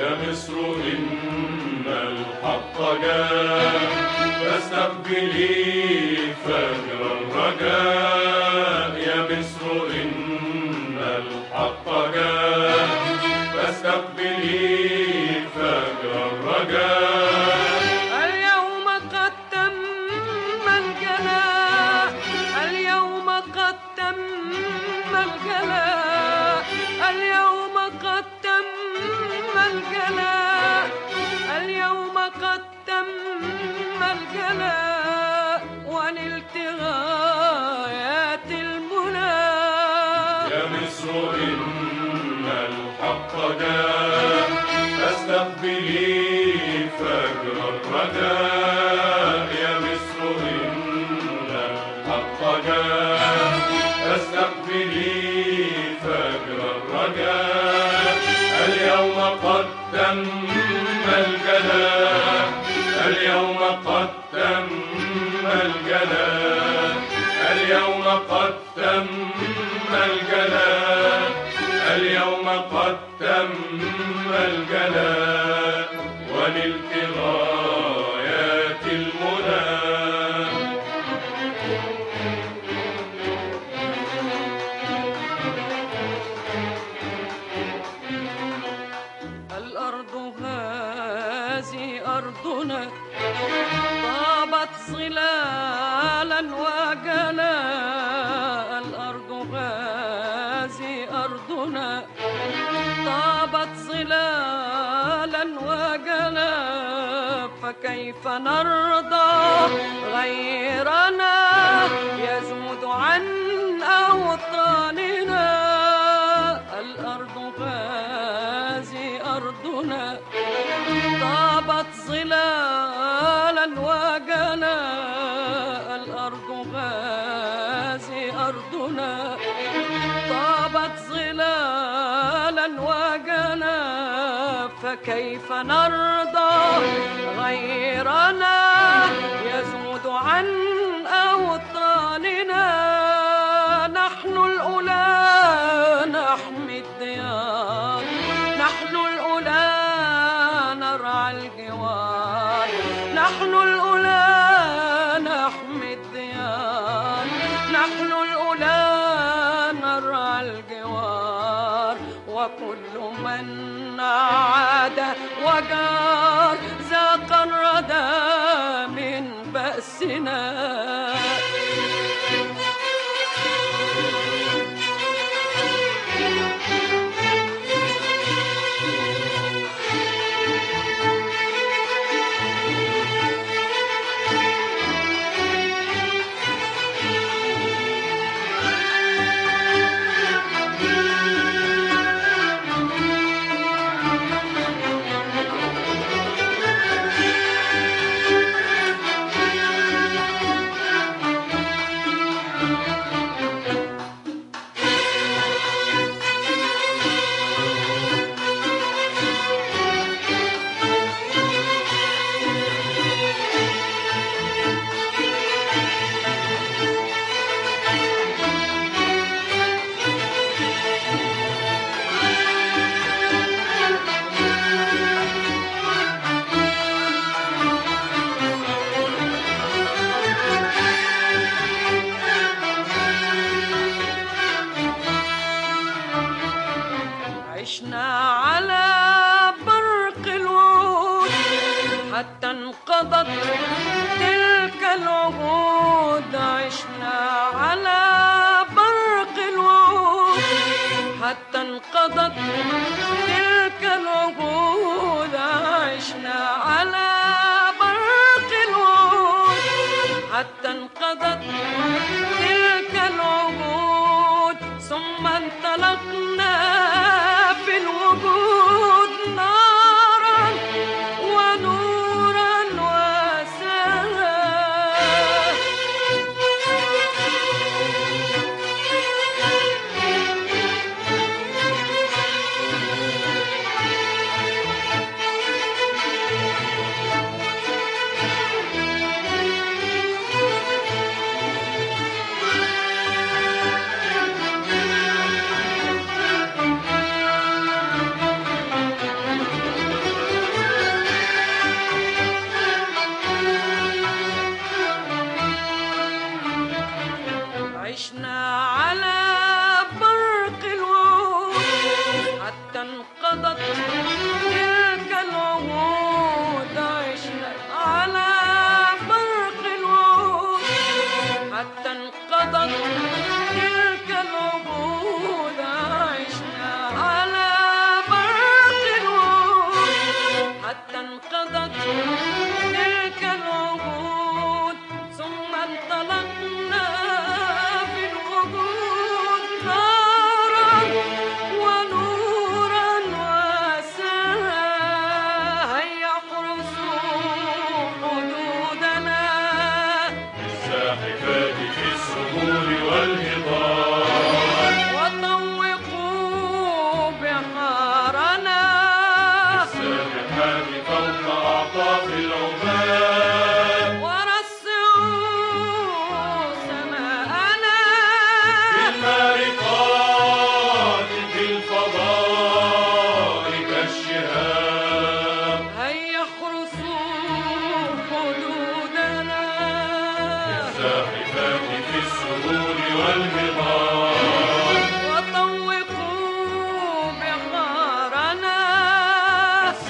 يا مصر إن الحق جاء فاستقبلي فجر الرجاء. يا مصر إن الحق جاء فاستقبلي فجر الرجاء. اليوم قد تم الجلاء، اليوم قد تم الجلاء، اليوم قد تم الجلاء، اليوم قد تم الجلاء ونلت غايات المنى. يا مصر إن الحق جاء فاستقبلي فجر الرجاء. يا مصر إن الحق جاء فاستقبلي فجر الرجاء. اليوم قد تم الجلاء، اليوم قد تم الجلاء، اليوم قد تم الجلاء، اليوم قد تم الجلاء ونلت غايات المنى. الأرض هذه أرضنا طابت ظلالا وجلاء. الأرض هذه أرضنا طابت ظلالا وجلاء. فكيف نرضى غيرنا يزود عن أوطاننا. الأرض هذه أرضنا طابت ظلالا وجلاء. الأرض هذه أرضنا طابت ظلالا وجلاء. فكيف نرضى غيرنا يزود عن أوطاننا. نحن الأولى نحمي الديار، نحن الأولى نرعى الجوار، نحن الأولى نحمي الديار، نحن الأولى نرعى الجوار. وكل من عاد وجار ذاق الردى من بأسنا. عشنا على برق الوعود حتى انقضت تلك العهود. عشنا على برق الوعود حتى انقضت تلك العهود. عشنا على برق الوعود حتى انقضت تلك العهود. ثم انطلقنا في الوجود نارا ونورا وسلام.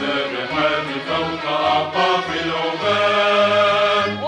السابحات فوق أعقاب العباد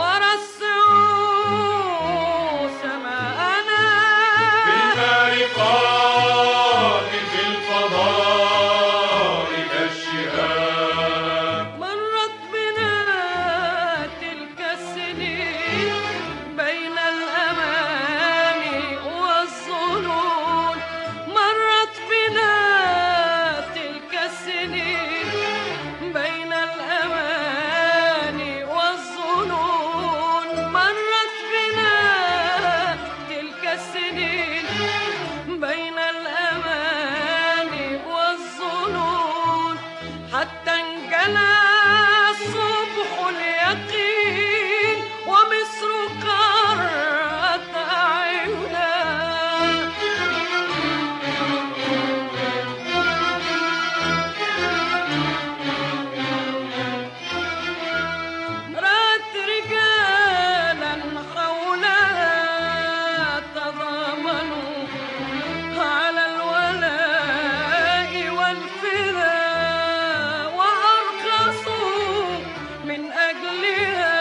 ورصعوا سماءنا بالماء قاذف الفضاء كالشهاب مرت بنا تلك السنين بين الأماني والظنون مرت بنا تلك السنين بين الأماني والظنون مرت بنا تلك السنين بين الأماني والظنون حتى انجلى صبح اليقين ومصر قرت أعيننا رأت رجالا حولها تضامنوا على الولاء والفداء وأرخصوا من أجلها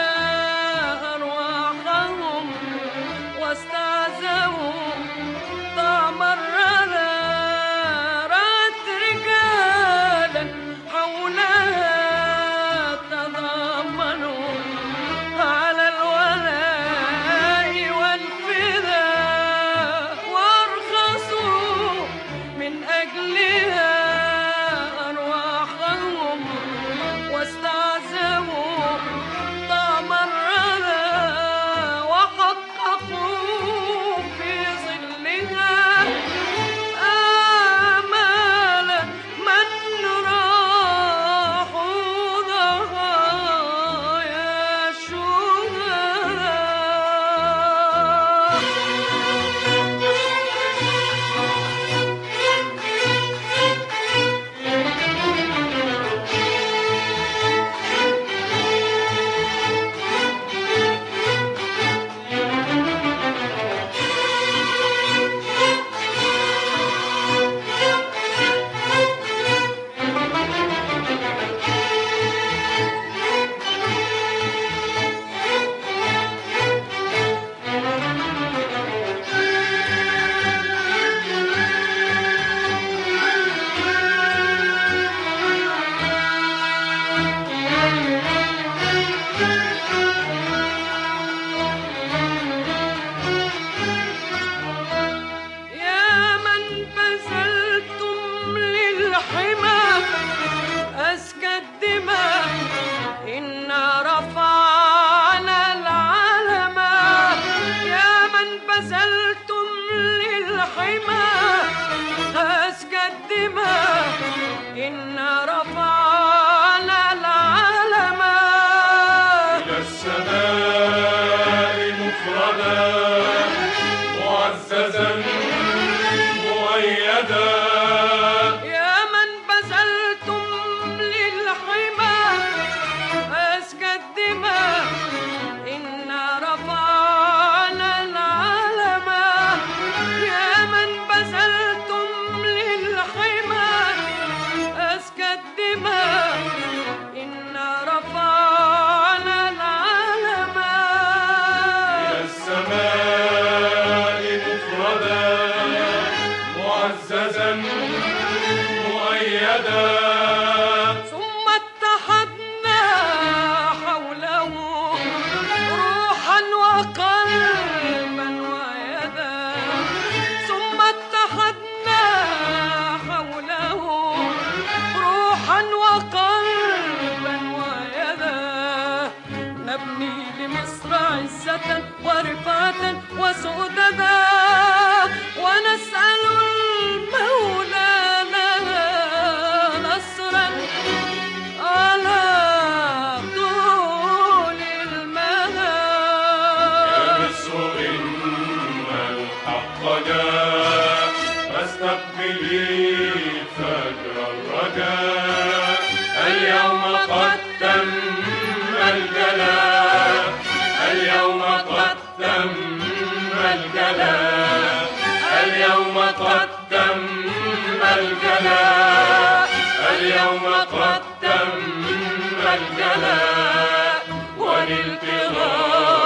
أرواحهم واستعزوا طعم الردى رأت رجالا حولها تضامنوا على الولاء والفداء وأرخصوا من أجلها أرواحهم واستعزوا طعم الردى وحققوا في ظلها آمال من راحوا ضحايا الشهداء يا من بذلتم للحمى أزكى الدماء إنا رفعنا العلم يا من بذلتم للحمى أزكى الدماء إنا رفعنا العلم إلى السماء مفردا معززا مؤيدا يا من بذلتم للحمى أزكى الدماء إنا رفعنا العلم يا من بذلتم للحمى أزكى الدماء إنا رفعنا العلم إلى السماء مفردا معززا مؤيدا ثم اتحدنا حوله روحا وقلبا ويدا ثم اتحدنا حوله روحا وقلبا ويدا نبني لمصر عزة ورفعة وسؤددا ونسأل المولى لها نصرا على طول المدى يا مصر إن الحق جاء فاستقبلي فجر الرجاء اليوم قد تم الجلاء اليوم قد تم الجلاء اليوم قد تم الجلاء اليوم قد تم الجلاء ونلت غاية